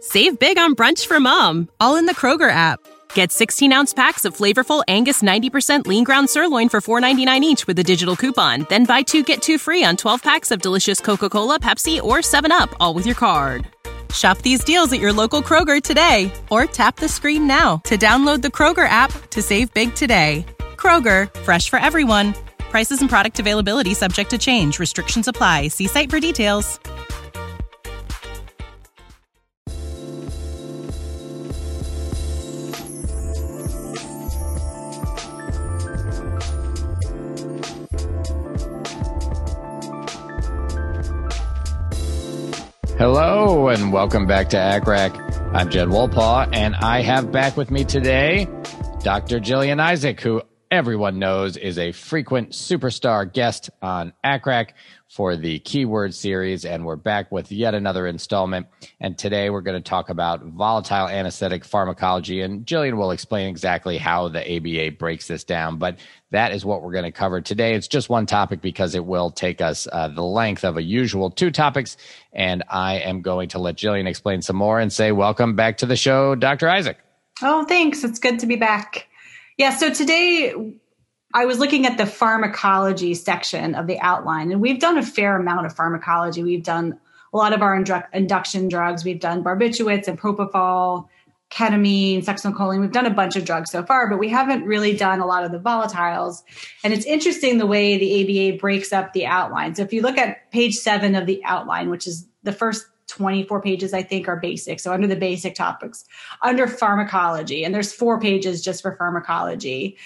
Save big on brunch for mom, all in the Kroger app. Get 16-ounce packs of flavorful Angus 90% lean ground sirloin for $4.99 each with a digital coupon. Then buy 2, get 2 free on 12 packs of delicious Coca-Cola, Pepsi, or 7-Up, all with your card. Shop these deals at your local Kroger today, or tap the screen now to download the Kroger app to save big today. Kroger, fresh for everyone. Prices and product availability subject to change. Restrictions apply. See site for details. Hello and welcome back to ACCRAC. I'm Jed Wolpaw, and I have back with me today Dr. Jillian Isaac, who everyone knows is a frequent superstar guest on ACCRAC for the Keyword series, and we're back with yet another installment. And today we're going to talk about volatile anesthetic pharmacology, and Jillian will explain exactly how the ABA breaks this down, but that is what we're going to cover today. It's just one topic because it will take us the length of a usual 2 topics, and I am going to let Jillian explain some more and say welcome back to the show, Dr. Isaac. Oh, thanks. It's good to be back. Yeah, so today I was looking at the pharmacology section of the outline, and we've done a fair amount of pharmacology. We've done a lot of our induction drugs. We've done barbiturates and propofol, ketamine, succinylcholine. We've done a bunch of drugs so far, but we haven't really done a lot of the volatiles. And it's interesting the way the ABA breaks up the outline. So if you look at page 7 of the outline, which is the first 24 pages, I think, are basic. So under the basic topics, under pharmacology, and there's 4 pages just for pharmacology,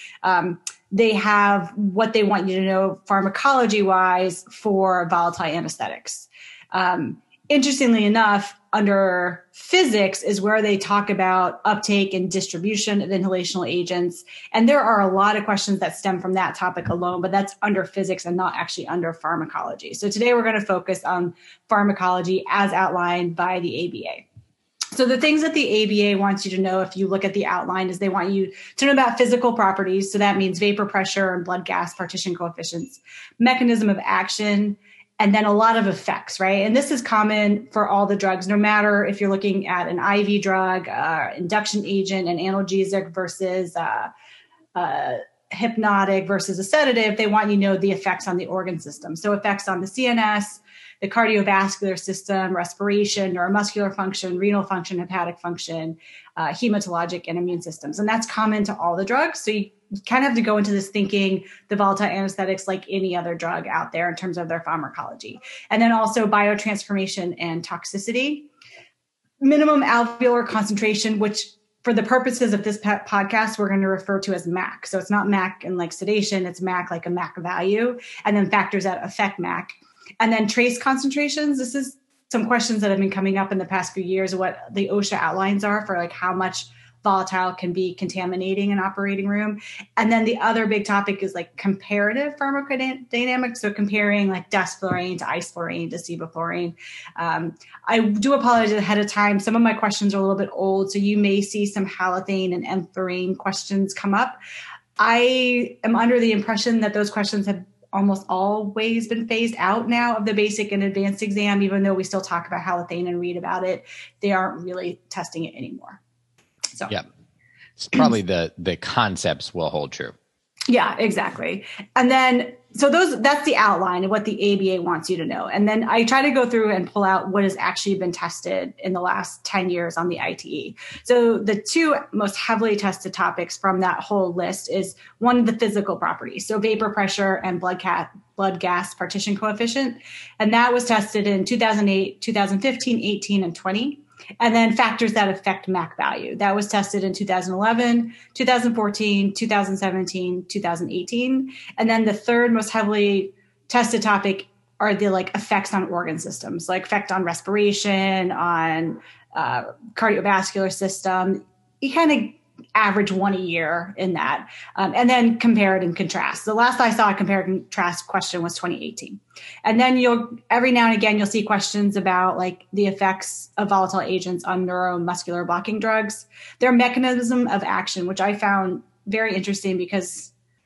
they have what they want you to know pharmacology-wise for volatile anesthetics. Interestingly enough, under physics is where they talk about uptake and distribution of inhalational agents. And there are a lot of questions that stem from that topic alone, but that's under physics and not actually under pharmacology. So today we're going to focus on pharmacology as outlined by the ABA. So the things that the ABA wants you to know if you look at the outline is they want you to know about physical properties. So that means vapor pressure and blood gas partition coefficients, mechanism of action, and then a lot of effects, right? And this is common for all the drugs, no matter if you're looking at an IV drug, induction agent, an analgesic versus hypnotic versus a sedative. They want you to know the effects on the organ system. So effects on the CNS, the cardiovascular system, respiration, neuromuscular function, renal function, hepatic function, hematologic and immune systems. And that's common to all the drugs. So you kind of have to go into this thinking the volatile anesthetics like any other drug out there in terms of their pharmacology. And then also biotransformation and toxicity. Minimum alveolar concentration, which for the purposes of this podcast, we're going to refer to as MAC. So it's not MAC in like sedation, it's MAC like a MAC value, and then factors that affect MAC. And then trace concentrations. This is some questions that have been coming up in the past few years, what the OSHA outlines are for like how much volatile can be contaminating an operating room. And then the other big topic is like comparative pharmacodynamics. So comparing like desflurane to isoflurane to sevoflurane. I do apologize ahead of time. Some of my questions are a little bit old, so you may see some halothane and enflurane questions come up. I am under the impression that those questions have almost always been phased out now of the basic and advanced exam, even though we still talk about halothane and read about it. They aren't really testing it anymore. So yeah, it's probably the concepts will hold true. Yeah, exactly. And then, so that's the outline of what the ABA wants you to know. And then I try to go through and pull out what has actually been tested in the last 10 years on the ITE. So the 2 most heavily tested topics from that whole list is one, the physical properties. So vapor pressure and blood gas partition coefficient. And that was tested in 2008, 2015, 18, and 20. And then factors that affect MAC value. That was tested in 2011, 2014, 2017, 2018. And then the third most heavily tested topic are the like effects on organ systems, like effect on respiration, on cardiovascular system. You kind of average 1 a year in that. And then compare it and contrast. The last I saw a compare and contrast question was 2018. And then every now and again, you'll see questions about like the effects of volatile agents on neuromuscular blocking drugs, their mechanism of action, which I found very interesting because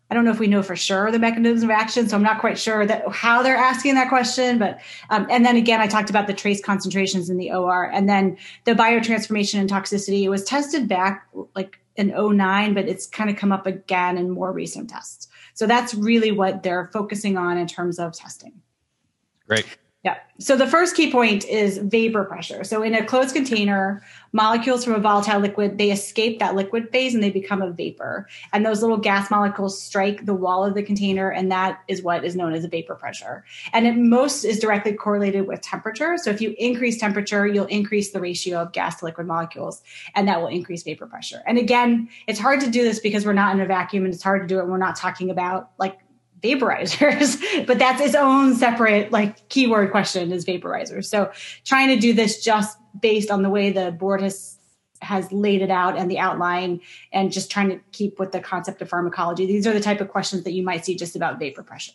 I don't know if we know for sure the mechanism of action, so I'm not quite sure that how they're asking that question. But and then again, I talked about the trace concentrations in the OR, and then the biotransformation and toxicity. It was tested back like in 2009, but it's kind of come up again in more recent tests. So that's really what they're focusing on in terms of testing. Great. Yeah. So the first key point is vapor pressure. So in a closed container, molecules from a volatile liquid, they escape that liquid phase and they become a vapor. And those little gas molecules strike the wall of the container, and that is what is known as a vapor pressure. And it most is directly correlated with temperature. So if you increase temperature, you'll increase the ratio of gas to liquid molecules, and that will increase vapor pressure. And again, it's hard to do this because we're not in a vacuum, and it's hard to do it when we're not talking about like vaporizers, but that's its own separate like keyword question is vaporizers. So trying to do this just based on the way the board has laid it out and the outline, and just trying to keep with the concept of pharmacology. These are the type of questions that you might see just about vapor pressure.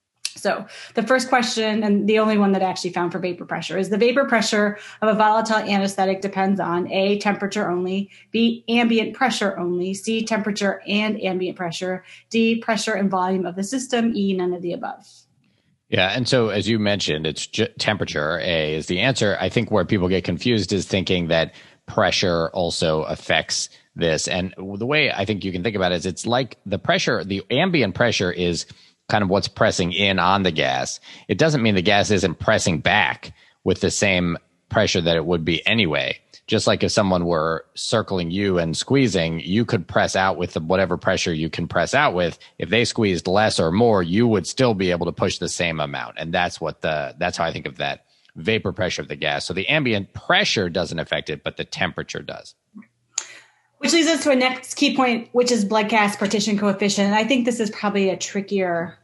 So the first question, and the only one that I actually found for vapor pressure, is the vapor pressure of a volatile anesthetic depends on A, temperature only, B, ambient pressure only, C, temperature and ambient pressure, D, pressure and volume of the system, E, none of the above. Yeah. And so as you mentioned, it's temperature, A, is the answer. I think where people get confused is thinking that pressure also affects this. And the way I think you can think about it is it's like the pressure, the ambient pressure is kind of what's pressing in on the gas. It doesn't mean the gas isn't pressing back with the same pressure that it would be anyway. Just like if someone were circling you and squeezing, you could press out with whatever pressure you can press out with. If they squeezed less or more, you would still be able to push the same amount. And that's how I think of that vapor pressure of the gas. So the ambient pressure doesn't affect it, but the temperature does. Which leads us to a next key point, which is blood gas partition coefficient. And I think this is probably a trickier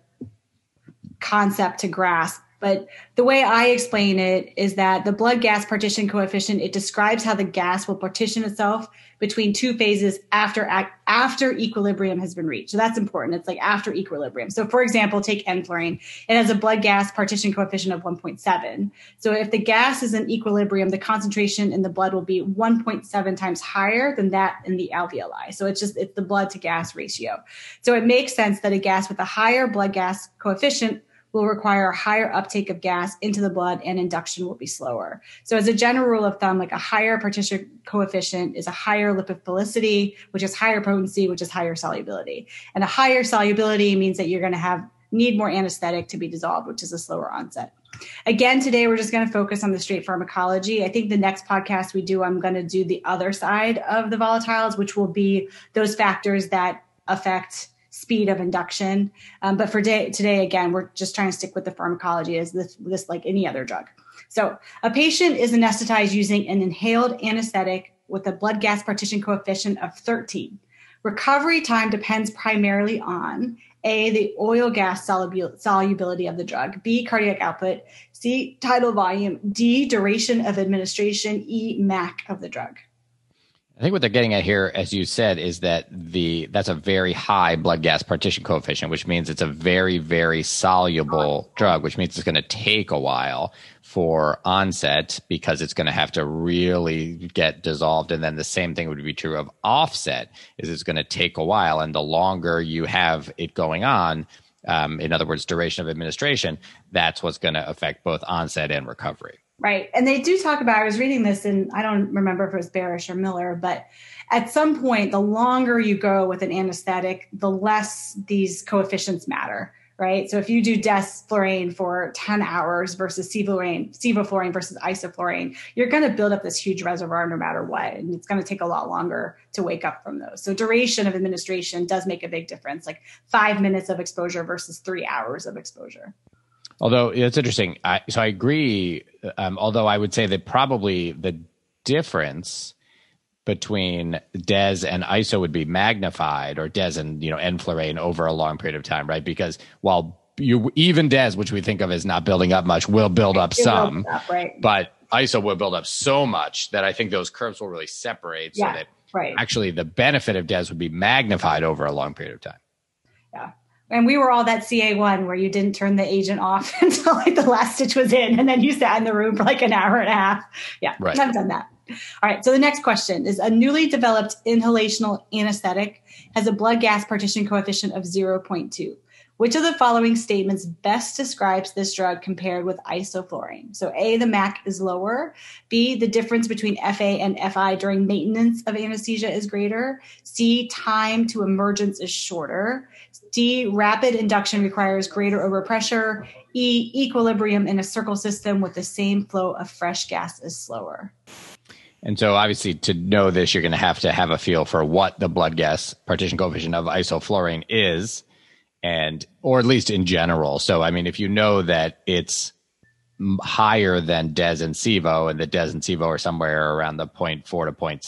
concept to grasp. But the way I explain it is that the blood gas partition coefficient, it describes how the gas will partition itself between two phases after equilibrium has been reached. So that's important. It's like after equilibrium. So for example, take enflurane. It has a blood gas partition coefficient of 1.7. So if the gas is in equilibrium, the concentration in the blood will be 1.7 times higher than that in the alveoli. So it's the blood to gas ratio. So it makes sense that a gas with a higher blood gas coefficient will require a higher uptake of gas into the blood, and induction will be slower. So as a general rule of thumb, like a higher partition coefficient is a higher lipophilicity, which is higher potency, which is higher solubility. And a higher solubility means that you're going to need more anesthetic to be dissolved, which is a slower onset. Again, today we're just going to focus on the straight pharmacology. I think the next podcast we do, I'm going to do the other side of the volatiles, which will be those factors that affect speed of induction. But for today, again, we're just trying to stick with the pharmacology as this like any other drug. So a patient is anesthetized using an inhaled anesthetic with a blood gas partition coefficient of 13. Recovery time depends primarily on A, the oil gas solubility of the drug, B, cardiac output, C, tidal volume, D, duration of administration, E, MAC of the drug. I think what they're getting at here, as you said, is that that's a very high blood gas partition coefficient, which means it's a very, very soluble drug, which means it's going to take a while for onset because it's going to have to really get dissolved. And then the same thing would be true of offset, is it's going to take a while. And the longer you have it going on, in other words, duration of administration, that's what's going to affect both onset and recovery. Right. And they do talk about, I was reading this and I don't remember if it was Barish or Miller, but at some point, the longer you go with an anesthetic, the less these coefficients matter, right? So if you do desflurane for 10 hours versus sevoflurane versus isoflurane, you're going to build up this huge reservoir no matter what. And it's going to take a lot longer to wake up from those. So duration of administration does make a big difference, like 5 minutes of exposure versus 3 hours of exposure. Although it's interesting. So I agree. Although I would say that probably the difference between DES and ISO would be magnified, or DES and enflurane over a long period of time, right? Because while even DES, which we think of as not building up much, will build up some, right. But ISO will build up so much that I think those curves will really separate, so that actually the benefit of DES would be magnified over a long period of time. Yeah. And we were all that CA1 where you didn't turn the agent off until like the last stitch was in, and then you sat in the room for like an hour and a half. Yeah, right. I've done that. All right. So the next question is, a newly developed inhalational anesthetic has a blood gas partition coefficient of 0.2. Which of the following statements best describes this drug compared with isoflurane? So A, the MAC is lower. B, the difference between FA and FI during maintenance of anesthesia is greater. C, time to emergence is shorter. D, rapid induction requires greater overpressure. E, equilibrium in a circle system with the same flow of fresh gas is slower. And so obviously to know this, you're going to have a feel for what the blood gas partition coefficient of isoflurane is, and or at least in general. So, I mean, if you know that it's higher than DES and SIVO, and the DES and SIVO are somewhere around the 0.4 to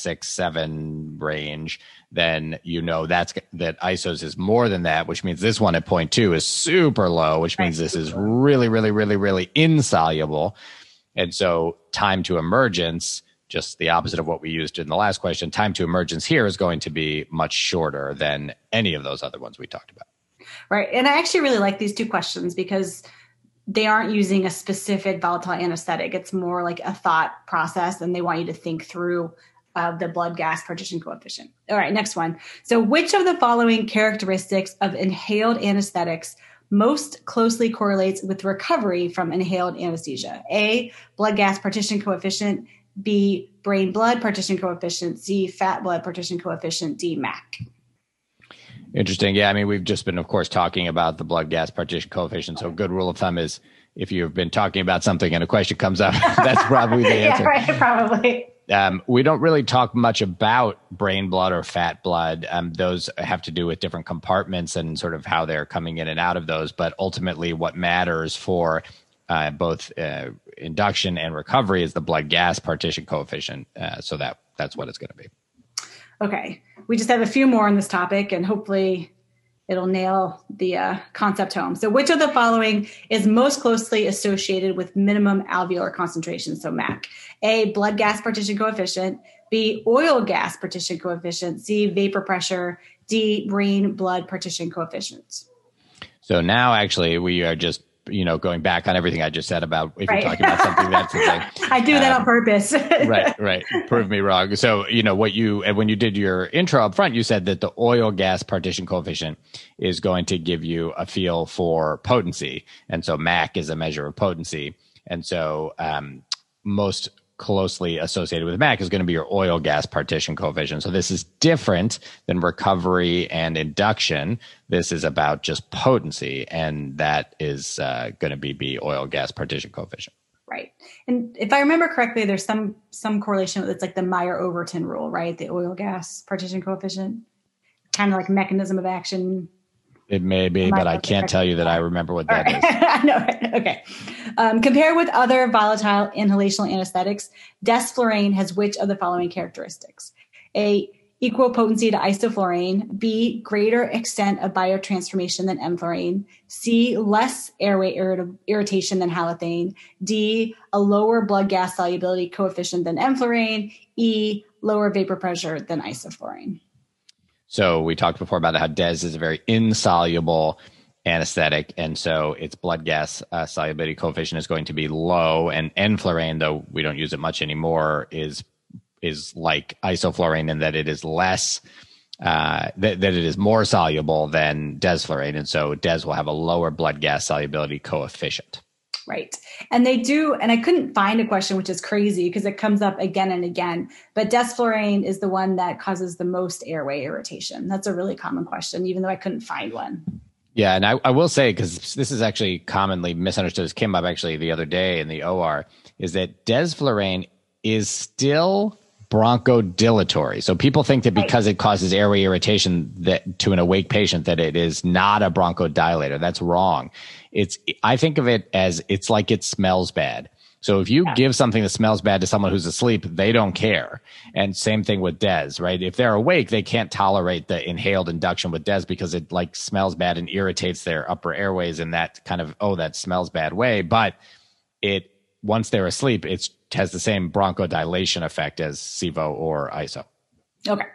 0.67 range, then you know that ISO's is more than that, which means this one at 0.2 is super low, which means this is really, really, really, really insoluble. And so time to emergence, just the opposite of what we used in the last question, time to emergence here is going to be much shorter than any of those other ones we talked about. Right. And I actually really like these two questions because they aren't using a specific volatile anesthetic. It's more like a thought process, and they want you to think through the blood gas partition coefficient. All right, next one. So which of the following characteristics of inhaled anesthetics most closely correlates with recovery from inhaled anesthesia? A, blood gas partition coefficient. B, brain blood partition coefficient. C, fat blood partition coefficient. D, MAC. Interesting. Yeah, I mean, we've just been, of course, talking about the blood gas partition coefficient. So a good rule of thumb is if you've been talking about something and a question comes up, that's probably the answer. Yeah, right, probably. We don't really talk much about brain blood or fat blood. Those have to do with different compartments and sort of how they're coming in and out of those. But ultimately, what matters for both induction and recovery is the blood gas partition coefficient. So that's what it's going to be. Okay. We just have a few more on this topic, and hopefully it'll nail the concept home. So which of the following is most closely associated with minimum alveolar concentration? So MAC. A, blood gas partition coefficient. B, oil gas partition coefficient. C, vapor pressure. D, brain blood partition coefficients. So now actually we are just going back on everything I just said about if you're talking about something that's the thing. I do that on purpose. Right. Prove me wrong. So, when you did your intro up front, you said that the oil gas partition coefficient is going to give you a feel for potency. And so MAC is a measure of potency. And so most closely associated with MAC is going to be your oil gas partition coefficient. So this is different than recovery and induction. This is about just potency, and that is going to be oil gas partition coefficient. Right. And if I remember correctly, there's some correlation. It's like the Meyer-Overton rule, right? The oil gas partition coefficient, kind of like mechanism of action. It may be, but I can't tell you that I remember what that is. I know, right? Okay. Compared with other volatile inhalational anesthetics, desflurane has which of the following characteristics? A, equal potency to isoflurane. B, greater extent of biotransformation than enflurane. C, less airway irritation than halothane. D, a lower blood gas solubility coefficient than enflurane. E, lower vapor pressure than isoflurane. So we talked before about how DES is a very insoluble anesthetic, and so its blood gas solubility coefficient is going to be low. And enflurane, though we don't use it much anymore, is like isoflurane in that it is less that it is more soluble than desflurane, and so DES will have a lower blood gas solubility coefficient. Right. And they do, and I couldn't find a question, which is crazy because it comes up again and again, but desflurane is the one that causes the most airway irritation. That's a really common question, even though I couldn't find one. Yeah, and I will say, because this is actually commonly misunderstood, this came up actually the other day in the OR, is that desflurane is still bronchodilatory. So people think that because it causes airway irritation that to an awake patient that it is not a bronchodilator. That's wrong. I think of it as it's like it smells bad. So if you give something that smells bad to someone who's asleep, they don't care. And same thing with DES, right? If they're awake, they can't tolerate the inhaled induction with DES because it like smells bad and irritates their upper airways in that kind of, that smells bad way. But once they're asleep, it has the same bronchodilation effect as SIVO or ISO. Okay.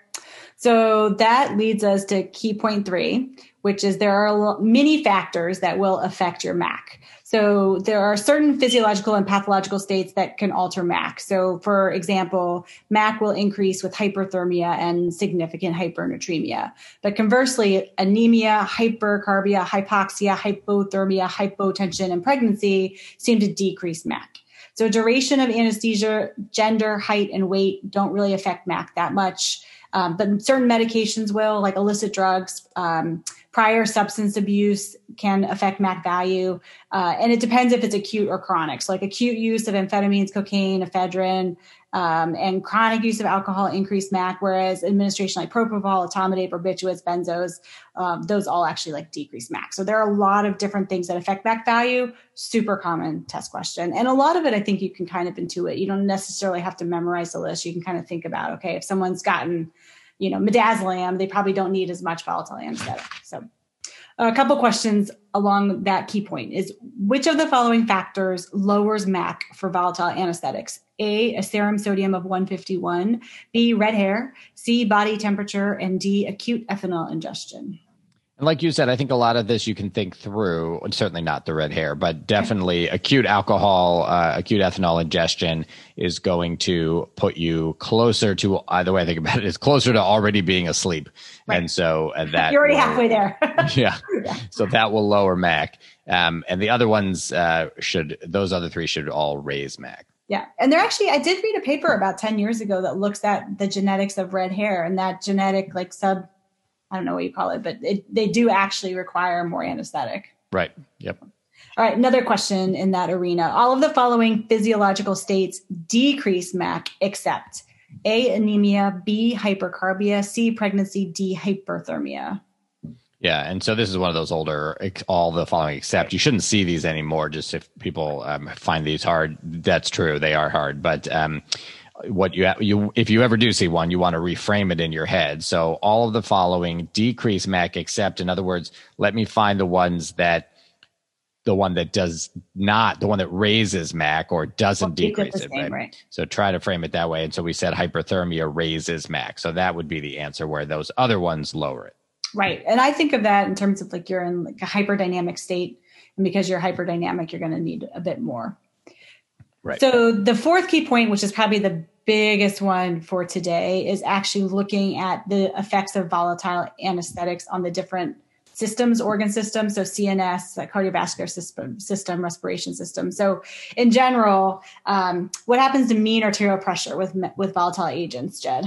So that leads us to key point 3, which is there are many factors that will affect your MAC. So there are certain physiological and pathological states that can alter MAC. So for example, MAC will increase with hyperthermia and significant hypernatremia. But conversely, anemia, hypercarbia, hypoxia, hypothermia, hypotension, and pregnancy seem to decrease MAC. So duration of anesthesia, gender, height, and weight don't really affect MAC that much. But certain medications will, like illicit drugs, prior substance abuse can affect MAC value. And it depends if it's acute or chronic. So like acute use of amphetamines, cocaine, ephedrine, and chronic use of alcohol increase MAC, whereas administration like propofol, etomidate, barbiturates, benzos, those all actually like decrease MAC. So there are a lot of different things that affect MAC value. Super common test question. And a lot of it, I think you can kind of intuit. You don't necessarily have to memorize the list. You can kind of think about, okay, if someone's gotten, midazolam, they probably don't need as much volatile anesthetic. So a couple questions along that key point is, which of the following factors lowers MAC for volatile anesthetics? A serum sodium of 151, B, red hair, C, body temperature, and D, acute ethanol ingestion. And like you said, I think a lot of this you can think through, certainly not the red hair, but definitely acute ethanol ingestion is going to put you closer to, either way I think about it, is closer to already being asleep. Right. And so that you're already halfway there. Yeah. So that will lower MAC. And the other ones those other three should all raise MAC. Yeah. And I did read a paper about 10 years ago that looks at the genetics of red hair, and that genetic I don't know what you call it, but they do actually require more anesthetic. Right. Yep. All right. Another question in that arena. All of the following physiological states decrease MAC except A, anemia, B, hypercarbia, C, pregnancy, D, hyperthermia. Yeah. And so this is one of those older, all the following except. You shouldn't see these anymore, just if people find these hard. That's true. They are hard. But if you ever do see one, you want to reframe it in your head. So all of the following decrease MAC except, in other words, let me find the one that raises MAC or doesn't decrease it. Right? So try to frame it that way. And so we said hyperthermia raises MAC. So that would be the answer, where those other ones lower it. Right. And I think of that in terms of like you're in like a hyperdynamic state. And because you're hyperdynamic, you're going to need a bit more. Right. So the fourth key point, which is probably the biggest one for today, is actually looking at the effects of volatile anesthetics on the different systems, organ systems. So CNS, like cardiovascular system, respiration system. So in general, what happens to mean arterial pressure with volatile agents, Jed?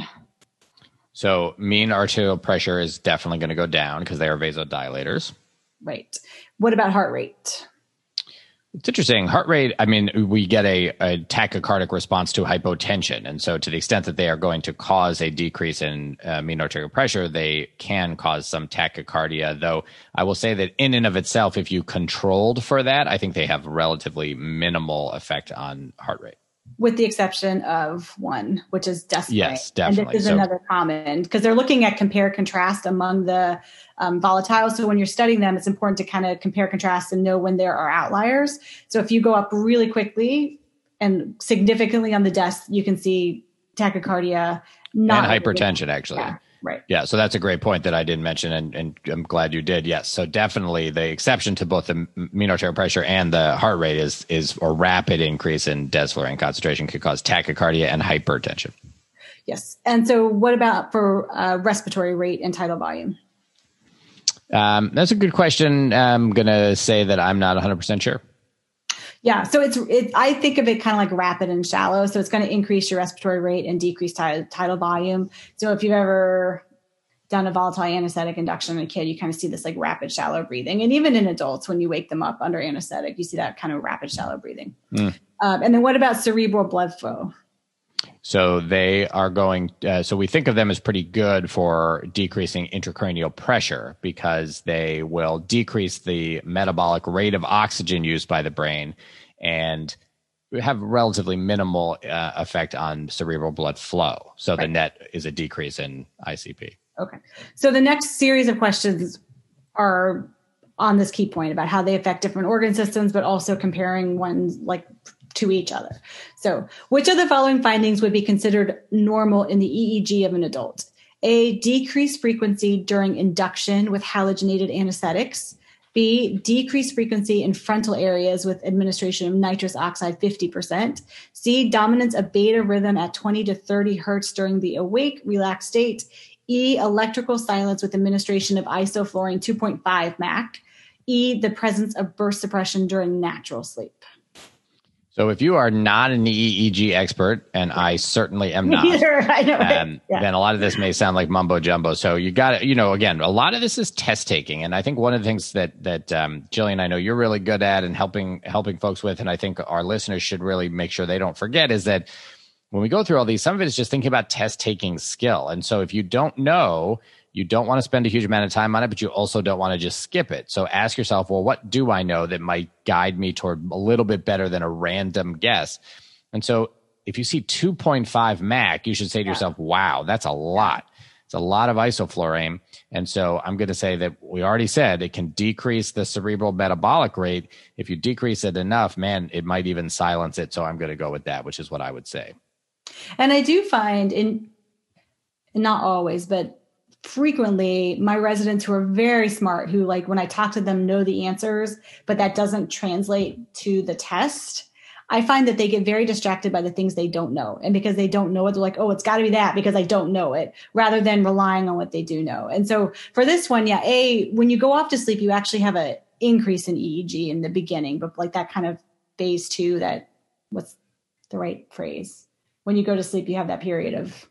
So mean arterial pressure is definitely going to go down because they are vasodilators. Right. What about heart rate? It's interesting. Heart rate, we get a tachycardic response to hypotension. And so to the extent that they are going to cause a decrease in mean arterial pressure, they can cause some tachycardia. Though I will say that in and of itself, if you controlled for that, I think they have relatively minimal effect on heart rate. With the exception of one, which is desperate. Yes, definitely. And this is another common, because they're looking at compare contrast among the volatiles. So when you're studying them, it's important to kind of compare contrast and know when there are outliers. So if you go up really quickly and significantly on the desk, you can see tachycardia. And hypertension, actually. Yeah. Right. Yeah. So that's a great point that I didn't mention, and I'm glad you did. Yes. So definitely the exception to both the mean arterial pressure and the heart rate is a rapid increase in desflurane concentration could cause tachycardia and hypertension. Yes. And so what about for respiratory rate and tidal volume? That's a good question. I'm going to say that I'm not 100% sure. Yeah. So I think of it kind of like rapid and shallow. So it's going to increase your respiratory rate and decrease tidal volume. So if you've ever done a volatile anesthetic induction in a kid, you kind of see this like rapid, shallow breathing. And even in adults, when you wake them up under anesthetic, you see that kind of rapid, shallow breathing. And then what about cerebral blood flow? So they are going, so we think of them as pretty good for decreasing intracranial pressure because they will decrease the metabolic rate of oxygen used by the brain and have relatively minimal effect on cerebral blood flow. So the net is a decrease in ICP. Okay. So the next series of questions are on this key point about how they affect different organ systems, but also comparing ones like to each other. So which of the following findings would be considered normal in the EEG of an adult? A, decreased frequency during induction with halogenated anesthetics. B, decreased frequency in frontal areas with administration of nitrous oxide 50%. C, dominance of beta rhythm at 20 to 30 hertz during the awake, relaxed state. E, electrical silence with administration of isoflurane 2.5 MAC. E, the presence of burst suppression during natural sleep. So if you are not an EEG expert, and I certainly am not, Neither, I know, right? Then a lot of this may sound like mumbo jumbo. So you got to, again, a lot of this is test taking. And I think one of the things that Jillian, I know you're really good at and helping folks with, and I think our listeners should really make sure they don't forget, is that when we go through all these, some of it is just thinking about test taking skill. And so if you don't know, you don't want to spend a huge amount of time on it, but you also don't want to just skip it. So ask yourself, well, what do I know that might guide me toward a little bit better than a random guess? And so if you see 2.5 MAC, you should say to yourself, wow, that's a lot. It's a lot of isoflurane. And so I'm going to say that we already said it can decrease the cerebral metabolic rate. If you decrease it enough, man, it might even silence it. So I'm going to go with that, which is what I would say. And I do find not always, but frequently my residents who are very smart, who like when I talk to them know the answers, but that doesn't translate to the test. I find that they get very distracted by the things they don't know. And because they don't know it, they're like, oh, it's got to be that because I don't know it, rather than relying on what they do know. And so for this one, when you go off to sleep, you actually have an increase in EEG in the beginning, but like that kind of phase 2, what's the right phrase? When you go to sleep, you have that period of,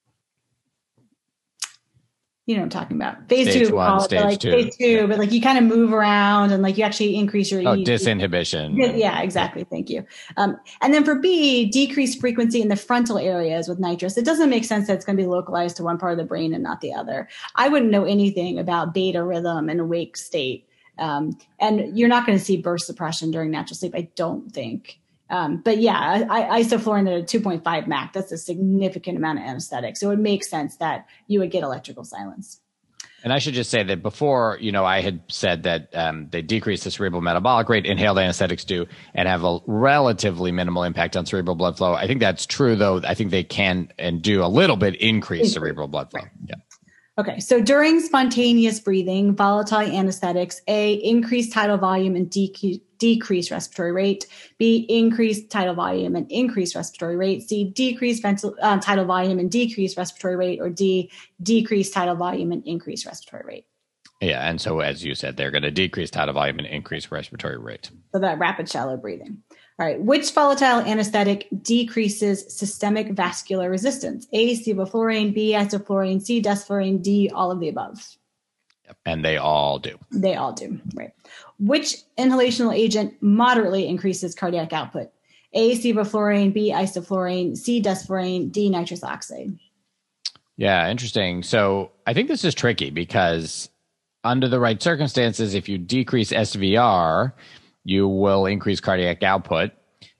you know what I'm talking about. Phase stage 2, one, stage 2. Phase 2, but like you kind of move around and like you actually increase your EEG. Disinhibition. Yeah, exactly. Thank you. And then for B, decreased frequency in the frontal areas with nitrous. It doesn't make sense that it's going to be localized to one part of the brain and not the other. I wouldn't know anything about beta rhythm and awake state. And you're not going to see burst suppression during natural sleep, I don't think. But yeah, isoflurane at a 2.5 MAC, that's a significant amount of anesthetic. So it makes sense that you would get electrical silence. And I should just say that before, I had said that they decrease the cerebral metabolic rate, inhaled anesthetics do, and have a relatively minimal impact on cerebral blood flow. I think that's true, though. I think they can and do a little bit increase cerebral blood flow. Yeah. Okay, so during spontaneous breathing, volatile anesthetics, A, increase tidal volume and decrease respiratory rate. B, increase tidal volume and increase respiratory rate. C, decrease tidal volume and decrease respiratory rate. Or D, decrease tidal volume and increase respiratory rate. Yeah, and so as you said, they're going to decrease tidal volume and increase respiratory rate. So that rapid shallow breathing. All right, which volatile anesthetic decreases systemic vascular resistance? A, sevoflurane, B, isoflurane, C, desflurane, D, all of the above. Yep. And they all do. They all do, right. Which inhalational agent moderately increases cardiac output? A, sevoflurane, B, isoflurane, C, desflurane, D, nitrous oxide. Yeah, interesting. So I think this is tricky because under the right circumstances, if you decrease SVR, you will increase cardiac output,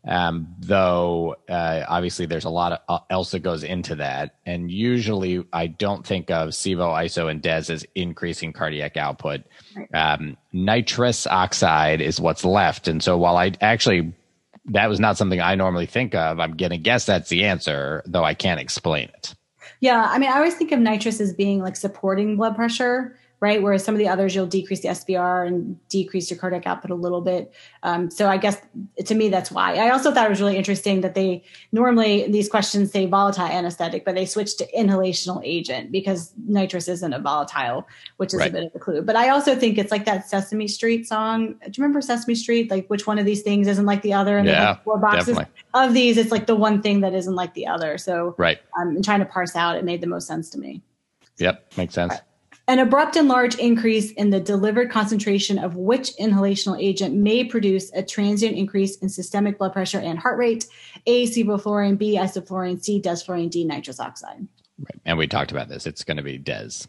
though obviously there's a lot else that goes into that. And usually I don't think of Sevo, ISO, and DES as increasing cardiac output. Right. Nitrous oxide is what's left. And so while that was not something I normally think of, I'm going to guess that's the answer, though I can't explain it. Yeah, I mean, I always think of nitrous as being like supporting blood pressure, right? Whereas some of the others, you'll decrease the SVR and decrease your cardiac output a little bit. So I guess to me, that's why. I also thought it was really interesting that they normally, these questions say volatile anesthetic, but they switched to inhalational agent because nitrous isn't a volatile, which is a bit of a clue. But I also think it's like that Sesame Street song. Do you remember Sesame Street? Like which one of these things isn't like the other? And they have 4 boxes definitely. Of these. It's like the one thing that isn't like the other. So in trying to parse out, it made the most sense to me. Yep, makes sense. Right. An abrupt and large increase in the delivered concentration of which inhalational agent may produce a transient increase in systemic blood pressure and heart rate? A, sevoflurane, B, isoflurane, C, desflurane, D, nitrous oxide. Right. And we talked about this. It's going to be DES.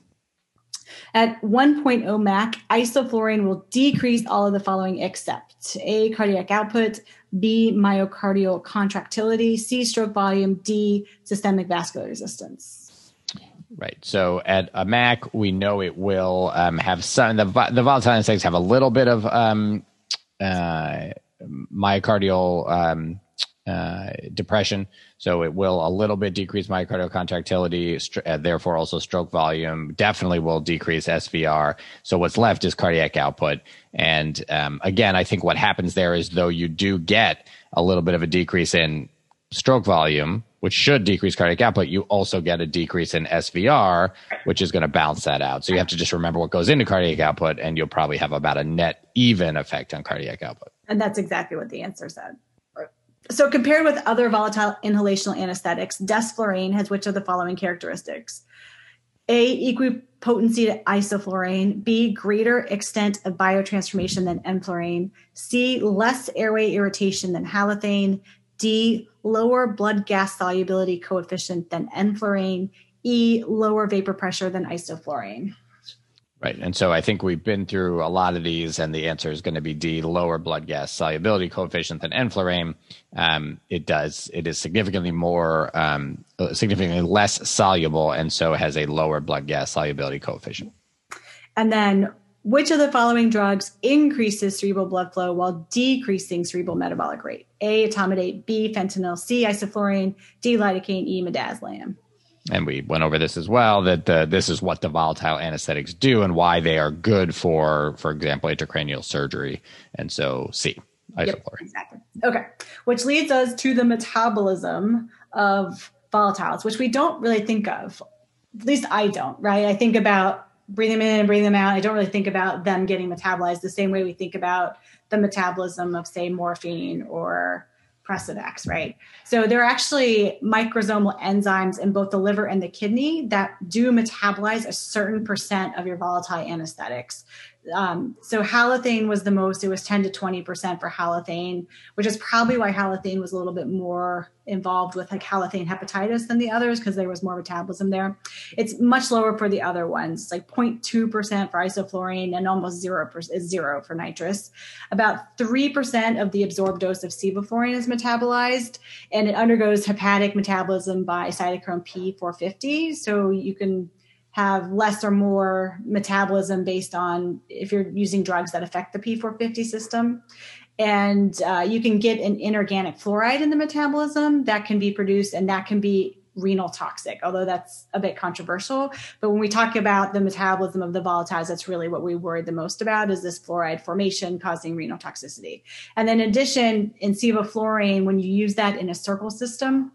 At 1.0 MAC, isoflurane will decrease all of the following except A, cardiac output, B, myocardial contractility, C, stroke volume, D, systemic vascular resistance. Right. So at a MAC, we know it will have some, the volatile anesthetics have a little bit of myocardial depression. So it will a little bit decrease myocardial contractility, therefore also stroke volume, definitely will decrease SVR. So what's left is cardiac output. And again, I think what happens there is though you do get a little bit of a decrease in stroke volume, which should decrease cardiac output, you also get a decrease in SVR, which is going to balance that out. So you have to just remember what goes into cardiac output, and you'll probably have about a net even effect on cardiac output. And that's exactly what the answer said. So compared with other volatile inhalational anesthetics, desflurane has which of the following characteristics? A, equipotency to isoflurane. B, greater extent of biotransformation than enflurane. C, less airway irritation than halothane. D, lower blood gas solubility coefficient than enflurane. E, lower vapor pressure than isoflurane. Right. And so I think we've been through a lot of these, and the answer is going to be D, lower blood gas solubility coefficient than enflurane. It is significantly less soluble, and so has a lower blood gas solubility coefficient. And then which of the following drugs increases cerebral blood flow while decreasing cerebral metabolic rate? A, etomidate, B, fentanyl, C, isoflurane, D, lidocaine, E, midazolam. And we went over this as well, that this is what the volatile anesthetics do and why they are good for example, intracranial surgery. And so C, isoflurane. Yep, exactly. Okay. Which leads us to the metabolism of volatiles, which we don't really think of. At least I don't, right? I think about breathe them in and breathe them out. I don't really think about them getting metabolized the same way we think about the metabolism of, say, morphine or Precedex, right? So there are actually microsomal enzymes in both the liver and the kidney that do metabolize a certain percent of your volatile anesthetics. So halothane was the most, it was 10 to 20% for halothane, which is probably why halothane was a little bit more involved with like halothane hepatitis than the others, because there was more metabolism there. It's much lower for the other ones, like 0.2% for isoflurane and almost 0% for nitrous. About 3% of the absorbed dose of sevoflurane is metabolized, and it undergoes hepatic metabolism by cytochrome P450. So you can have less or more metabolism based on if you're using drugs that affect the P450 system. And you can get an inorganic fluoride in the metabolism that can be produced, and that can be renal toxic, although that's a bit controversial. But when we talk about the metabolism of the volatiles, that's really what we worry the most about, is this fluoride formation causing renal toxicity. And then in addition, in sevoflurane, when you use that in a circle system,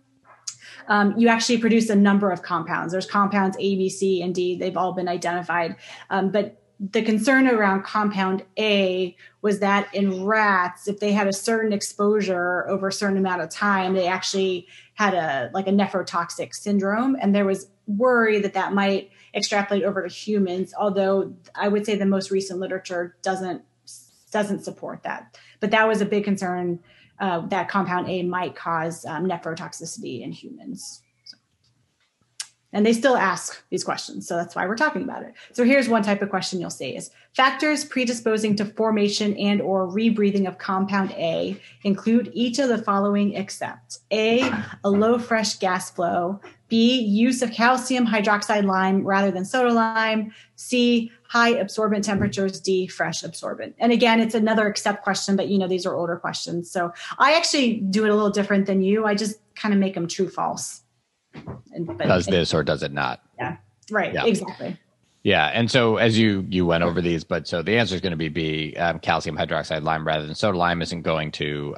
you actually produce a number of compounds. There's compounds A, B, C, and D. They've all been identified. But the concern around compound A was that in rats, if they had a certain exposure over a certain amount of time, they actually had a nephrotoxic syndrome. And there was worry that that might extrapolate over to humans, although I would say the most recent literature doesn't support that. But that was a big concern, that compound A might cause nephrotoxicity in humans. And they still ask these questions, so that's why we're talking about it. So here's one type of question you'll see is, factors predisposing to formation and or rebreathing of compound A include each of the following except A, a low fresh gas flow, B, use of calcium hydroxide lime rather than soda lime, C, high absorbent temperatures, D, fresh absorbent. And again, it's another except question, but these are older questions. So I actually do it a little different than you. I just kind of make them true, false. Does this or does it not? Yeah, right. Yeah. Exactly. Yeah. And so as you went over these, but so the answer is going to be B, calcium hydroxide lime rather than soda lime is not going to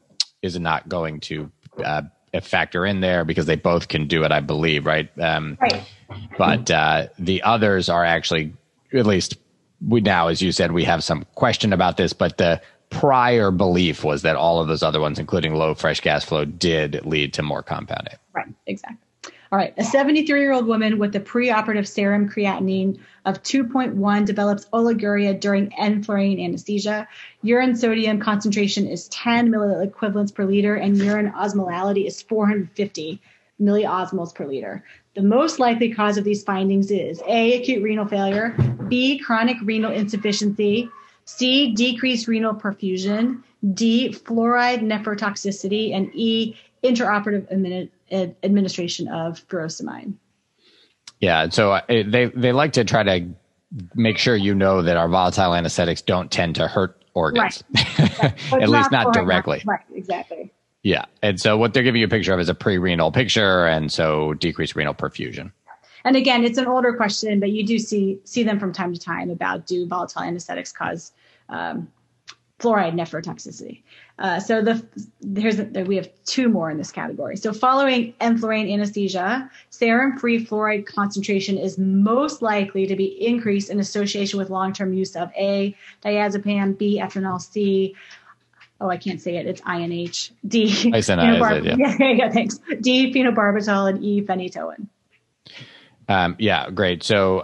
factor in there because they both can do it, I believe. Right. Right. But the others are actually, at least we now, as you said, we have some question about this, but the prior belief was that all of those other ones, including low fresh gas flow, did lead to more compound A. Right, exactly. All right, a 73-year-old woman with a preoperative serum creatinine of 2.1 develops oliguria during enflurane anesthesia. Urine sodium concentration is 10 milliliter equivalents per liter, and urine osmolality is 450 milliosmoles per liter. The most likely cause of these findings is A, acute renal failure, B, chronic renal insufficiency, C, decreased renal perfusion, D, fluoride nephrotoxicity, and E, intraoperative administration of furosemide. Yeah, so they like to try to make sure that our volatile anesthetics don't tend to hurt organs, right. At least not directly. Right, exactly. Yeah. And so what they're giving you a picture of is a pre-renal picture, and so decreased renal perfusion. And again, it's an older question, but you do see them from time to time about, do volatile anesthetics cause fluoride nephrotoxicity? We have two more in this category. So following enflurane anesthesia, serum-free fluoride concentration is most likely to be increased in association with long-term use of A, diazepam, B, ethanol, C, I can't say it, it's INH, D, isoniazid, yeah, thanks. D, phenobarbital, and E, phenytoin. Yeah, great. So,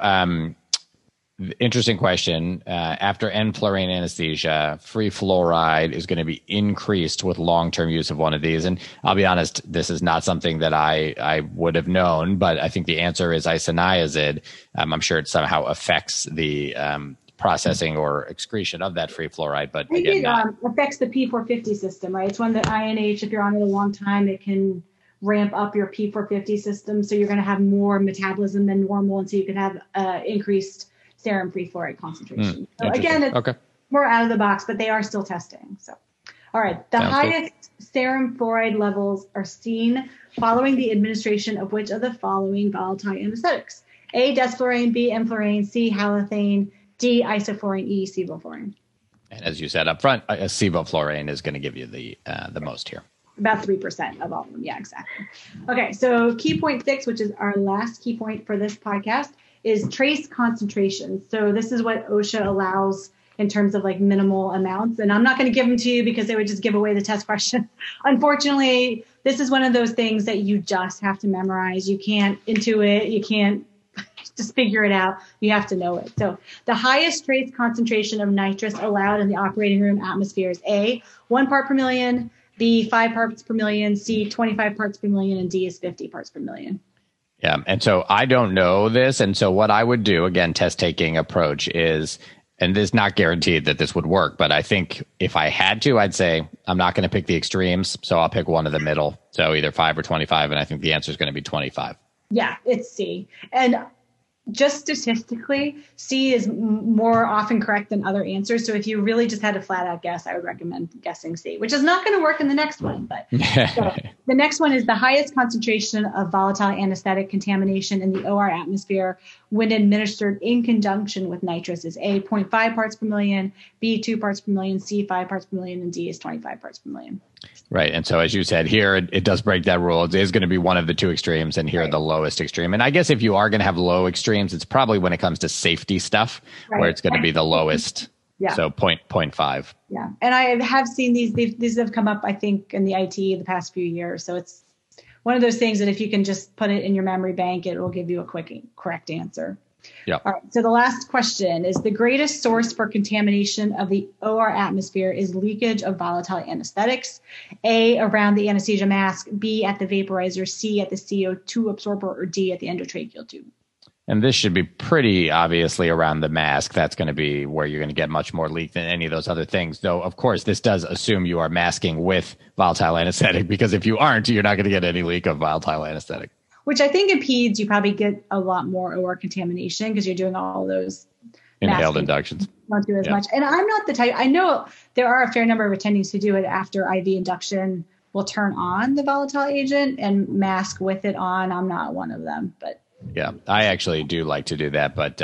interesting question. After enflurane anesthesia, free fluoride is going to be increased with long-term use of one of these. And I'll be honest, this is not something that I would have known, but I think the answer is isoniazid. I'm sure it somehow affects the processing or excretion of that free fluoride, but again, it affects the P450 system, right? It's one that INH, if you're on it a long time, it can ramp up your P450 system. So you're going to have more metabolism than normal. And so you can have increased serum free fluoride concentration. So again, it's more out of the box, but they are still testing. So, all right. The highest serum fluoride levels are seen following the administration of which of the following volatile anesthetics? A, desflurane, B, enflurane, C, halothane, D, isoflurane, E, sevoflurane. And as you said up front, sevoflurane is going to give you the most here. About 3% of all of them. Yeah, exactly. Okay, so key point 6, which is our last key point for this podcast, is trace concentration. So this is what OSHA allows in terms of like minimal amounts. And I'm not going to give them to you because they would just give away the test question. Unfortunately, this is one of those things that you just have to memorize. You can't intuit. You can't just figure it out. You have to know it. So the highest trace concentration of nitrous allowed in the operating room atmosphere is A, 1 part per million, B, 5 parts per million, C, 25 parts per million, and D is 50 parts per million. Yeah. And so I don't know this. And so what I would do, again, test taking approach is, and it's not guaranteed that this would work, but I think if I had to, I'd say I'm not going to pick the extremes. So I'll pick one of the middle. So either 5 or 25. And I think the answer is going to be 25. Yeah, it's C. And just statistically, C is more often correct than other answers. So if you really just had a flat out guess, I would recommend guessing C, which is not going to work in the next one. But so the next one is the highest concentration of volatile anesthetic contamination in the OR atmosphere when administered in conjunction with nitrous is A, 0.5 parts per million, B, 2 parts per million, C, 5 parts per million, and D is 25 parts per million. Right. And so as you said here, it does break that rule. It is going to be one of the two extremes, and here the lowest extreme. And I guess if you are going to have low extremes, it's probably when it comes to safety stuff where it's going to be the lowest. Yeah. So 0.5. Yeah. And I have seen these have come up, I think, in the IT the past few years. So it's one of those things that if you can just put it in your memory bank, it will give you a correct answer. Yeah. All right. So the last question is the greatest source for contamination of the OR atmosphere is leakage of volatile anesthetics. A, around the anesthesia mask, B, at the vaporizer, C, at the CO2 absorber, or D, at the endotracheal tube. And this should be pretty obviously around the mask. That's going to be where you're going to get much more leak than any of those other things. Though, of course, this does assume you are masking with volatile anesthetic, because if you aren't, you're not going to get any leak of volatile anesthetic. Which I think in peds, you probably get a lot more OR contamination because you're doing all those inhaled inductions. Don't do as much. And I'm not the type, I know there are a fair number of attendings who do it after IV induction will turn on the volatile agent and mask with it on. I'm not one of them, but. Yeah, I actually do like to do that, but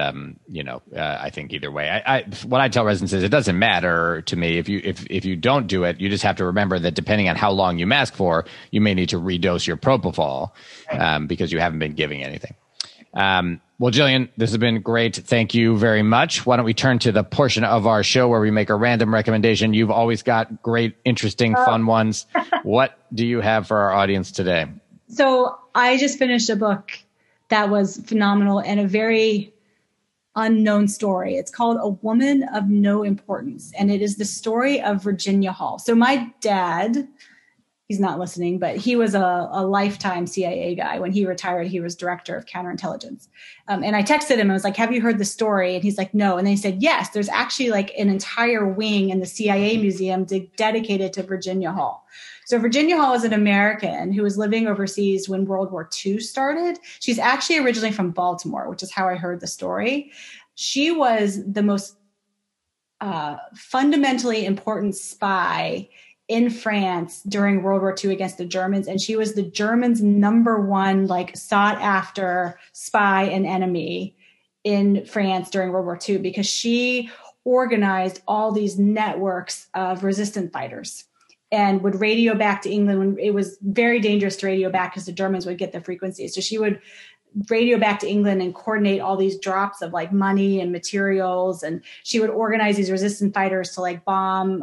I think either way, I what I tell residents is it doesn't matter to me if you don't do it. You just have to remember that depending on how long you mask for, you may need to redose your propofol because you haven't been giving anything. Well, Jillian, this has been great. Thank you very much. Why don't we turn to the portion of our show where we make a random recommendation? You've always got great, interesting, fun ones. What do you have for our audience today? So I just finished a book that was phenomenal and a very unknown story. It's called A Woman of No Importance, and it is the story of Virginia Hall. So my dad, he's not listening, but he was a lifetime CIA guy. When he retired, he was director of counterintelligence. And I texted him, I was like, have you heard the story? And he's like, no. And they said, yes, there's actually like an entire wing in the CIA museum dedicated to Virginia Hall. So Virginia Hall is an American who was living overseas when World War II started. She's actually originally from Baltimore, which is how I heard the story. She was the most fundamentally important spy in France during World War II against the Germans. And she was the Germans' number one, like, sought after spy and enemy in France during World War II, because she organized all these networks of resistance fighters and would radio back to England when it was very dangerous to radio back because the Germans would get the frequencies. So she would radio back to England and coordinate all these drops of like money and materials. And she would organize these resistance fighters to like bomb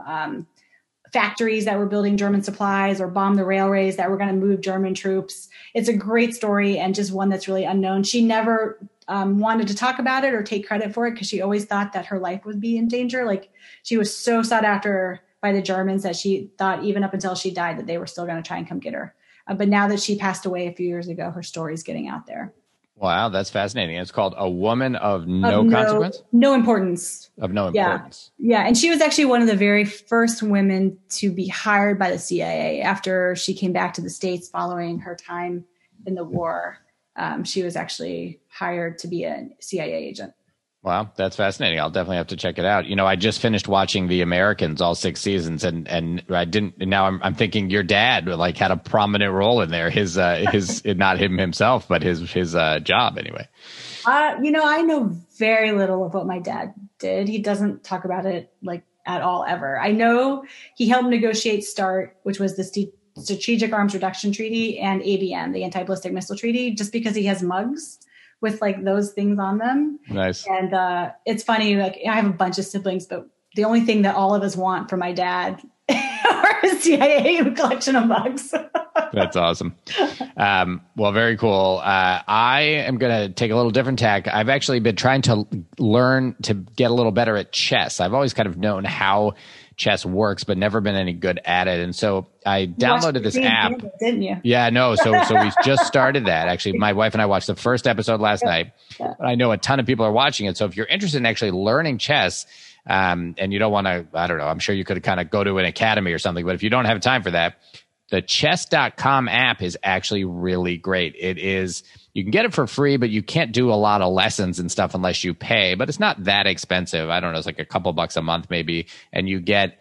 factories that were building German supplies or bomb the railways that were going to move German troops. It's a great story and just one that's really unknown. She never wanted to talk about it or take credit for it because she always thought that her life would be in danger. Like, she was so sought after by the Germans that she thought even up until she died that they were still going to try and come get her. But now that she passed away a few years ago, her story's getting out there. Wow, that's fascinating. It's called A Woman of No Consequence? No Importance. Of No Importance. Yeah, and she was actually one of the very first women to be hired by the CIA after she came back to the States following her time in the war. She was actually hired to be a CIA agent. Wow, that's fascinating. I'll definitely have to check it out. You know, I just finished watching The Americans, all 6 seasons, and I didn't. And now I'm thinking your dad like had a prominent role in there. His not him himself, but his job anyway. You know, I know very little of what my dad did. He doesn't talk about it like at all ever. I know he helped negotiate START, which was the Strategic Arms Reduction Treaty, and ABM, the Anti-Ballistic Missile Treaty, just because he has mugs with like those things on them. Nice. And it's funny, like, I have a bunch of siblings, but the only thing that all of us want from my dad are a CIA collection of mugs. That's awesome. Well, very cool. I am going to take a little different tack. I've actually been trying to learn to get a little better at chess. I've always kind of known how chess works, but never been any good at it. And so I downloaded this app. Didn't you? Yeah, no. So we just started that. Actually, my wife and I watched the first episode last night. But I know a ton of people are watching it. So if you're interested in actually learning chess, and you don't want to, I don't know, I'm sure you could kind of go to an academy or something. But if you don't have time for that, the chess.com app is actually really great. It is, you can get it for free, but you can't do a lot of lessons and stuff unless you pay, but it's not that expensive. I don't know. It's like a couple bucks a month maybe. And you get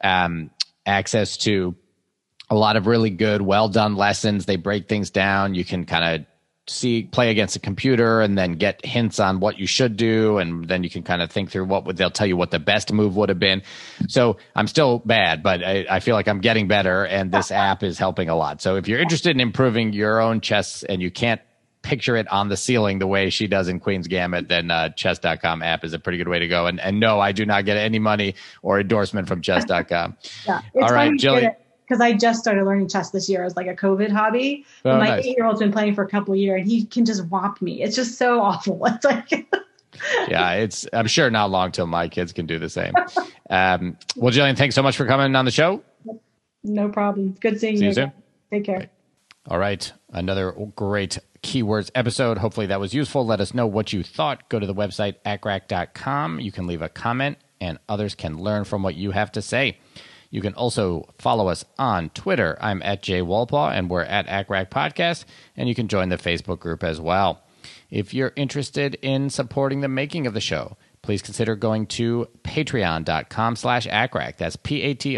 access to a lot of really good, well done lessons. They break things down. You can kind of play against a computer and then get hints on what you should do. And then you can kind of think through they'll tell you what the best move would have been. So I'm still bad, but I feel like I'm getting better, and this app is helping a lot. So if you're interested in improving your own chess and you can't picture it on the ceiling the way she does in Queen's Gambit, then chess.com app is a pretty good way to go. And no, I do not get any money or endorsement from chess.com. Yeah, all right, Jillian. Because I just started learning chess this year as like a COVID hobby. Oh, my nice. 8-year-old's been playing for a couple of years, and he can just whop me. It's just so awful. It's like, yeah, I'm sure not long till my kids can do the same. Well, Jillian, thanks so much for coming on the show. No problem. Good seeing See you. you soon. Take care. Bye. All right. Another great keywords episode. Hopefully that was useful. Let us know what you thought. Go to the website, acrac.com. You can leave a comment, and others can learn from what you have to say. You can also follow us on Twitter. I'm at Jay Wolpaw, and we're at ACRAC Podcast, and you can join the Facebook group as well. If you're interested in supporting the making of the show, please consider going to patreon.com/ACRAC. That's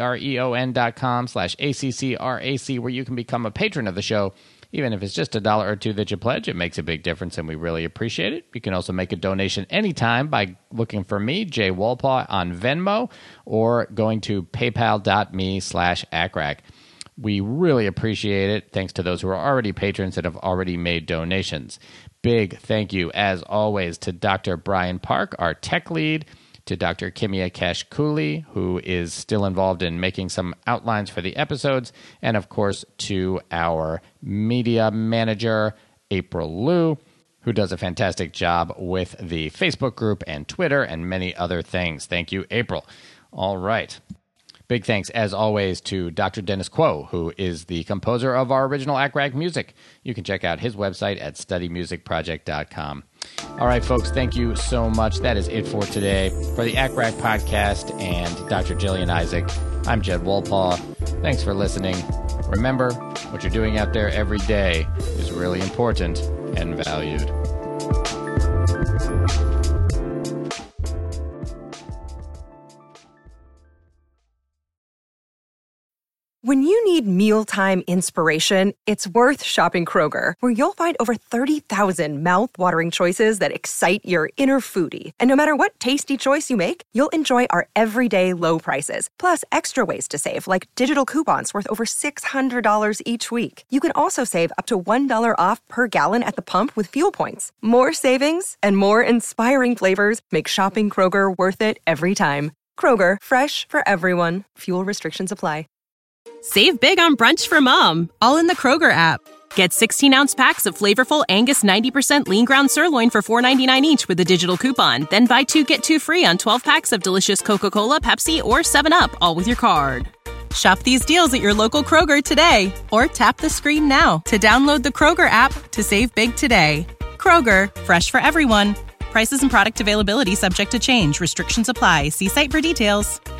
patreon.com/ACCRAC, where you can become a patron of the show. Even if it's just $1 or $2 that you pledge, it makes a big difference, and we really appreciate it. You can also make a donation anytime by looking for me, Jay Wolpaw, on Venmo, or going to paypal.me/ACRAC. We really appreciate it. Thanks to those who are already patrons that have already made donations. Big thank you, as always, to Dr. Brian Park, our tech lead, to Dr. Kimia Cash-Cooley, who is still involved in making some outlines for the episodes, and of course to our media manager, April Liu, who does a fantastic job with the Facebook group and Twitter and many other things. Thank you, April. All right. Big thanks, as always, to Dr. Dennis Quo, who is the composer of our original ACRAC music. You can check out his website at studymusicproject.com. All right, folks, thank you so much. That is it for today. For the ACRAC podcast and Dr. Jillian Isaac, I'm Jed Wolpaw. Thanks for listening. Remember, what you're doing out there every day is really important and valued. need mealtime inspiration, it's worth shopping Kroger, where you'll find over 30,000 mouth-watering choices that excite your inner foodie. And no matter what tasty choice you make, you'll enjoy our everyday low prices, plus extra ways to save, like digital coupons worth over $600 each week. You can also save up to $1 off per gallon at the pump with fuel points. More savings and more inspiring flavors make shopping Kroger worth it every time. Kroger, fresh for everyone. Fuel restrictions apply. Save big on brunch for mom, all in the Kroger app. Get 16-ounce packs of flavorful Angus 90% lean ground sirloin for $4.99 each with a digital coupon. Then buy 2, get 2 free on 12 packs of delicious Coca-Cola, Pepsi, or 7-Up, all with your card. Shop these deals at your local Kroger today, or tap the screen now to download the Kroger app to save big today. Kroger, fresh for everyone. Prices and product availability subject to change. Restrictions apply. See site for details.